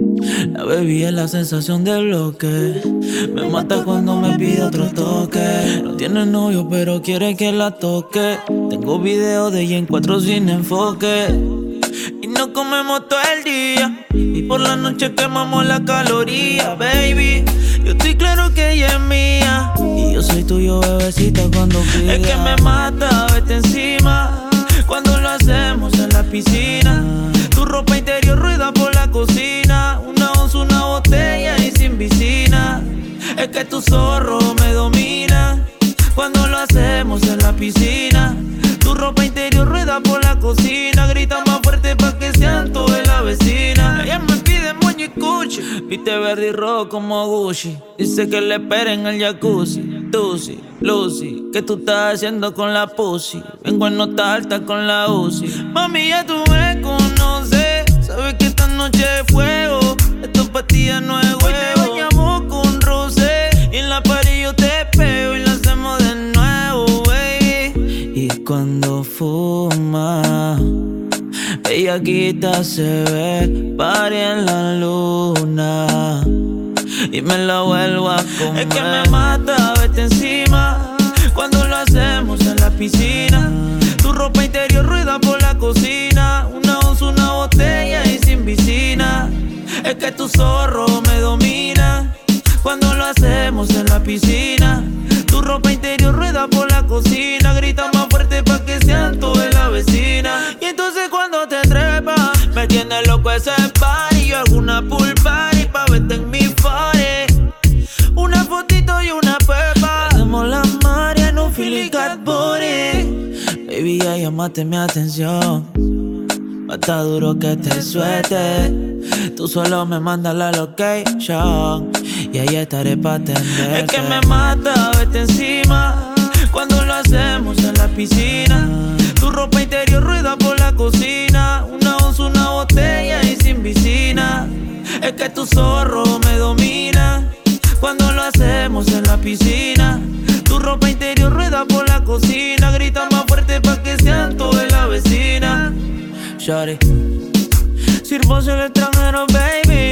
La baby es la sensación del bloque. Me mata cuando me pide otro toque. No tiene novio pero quiere que la toque. Tengo video de ella en 4 sin enfoque. Y no comemos todo el día. Y por la noche quemamos la caloría, baby. Yo estoy claro que ella es mía. Y yo soy tuyo, bebecita, cuando pida. Es que me mata, vete encima. Cuando lo hacemos en la piscina. Tu ropa interior rueda por la cocina. Una onza, una botella y sin piscina. Es que tu zorro me domina. Cuando lo hacemos en la piscina. Tu ropa interior rueda por la cocina. Grita más fuerte pa' que sean toda la vecina. Ella me pide moño y cuchi. Viste verde y rojo como Gucci. Dice que le esperen en el jacuzzi. Tusi, Lucy, ¿qué tú estás haciendo con la pussy? Vengo en nota alta con la Uzi. Mami, ya tú me conoces. Sabes que esta noche es fuego. Esto pa' ti ya no es huevo. Hoy te bañamos con rosé. Y en la pared yo te pego y lo hacemos de nuevo, baby. Y cuando fuma, bellaquita se ve, party en la luna. Y me la vuelvo a comer. Es que me mata, vete encima. Cuando lo hacemos en la piscina. Tu ropa interior rueda por la cocina. Una onza, una botella y sin piscina. Es que tu zorro me domina. Cuando lo hacemos en la piscina. Tu ropa interior rueda por la cocina. Grita más fuerte pa' que sean toda la vecina. Y entonces cuando te trepa, me tiene loco ese party. Yo hago una pool party pa' verte en mi fore. Una fotito y una pepa. Hacemos la María en un Philly Cadbury. Baby, ya llamaste mi atención. Está duro que te suelte. Tú solo me mandas la location y ahí estaré pa' atenderte. Es que me mata, vete encima. Cuando lo hacemos en la piscina. Tu ropa interior rueda por la cocina. Una onza, una botella y sin piscina. Es que tu zorro me domina. Cuando lo hacemos en la piscina. Tu ropa interior rueda por la cocina. Grita más fuerte pa' que sean toda la vecina. Shawty, sirvo el extranjero, baby.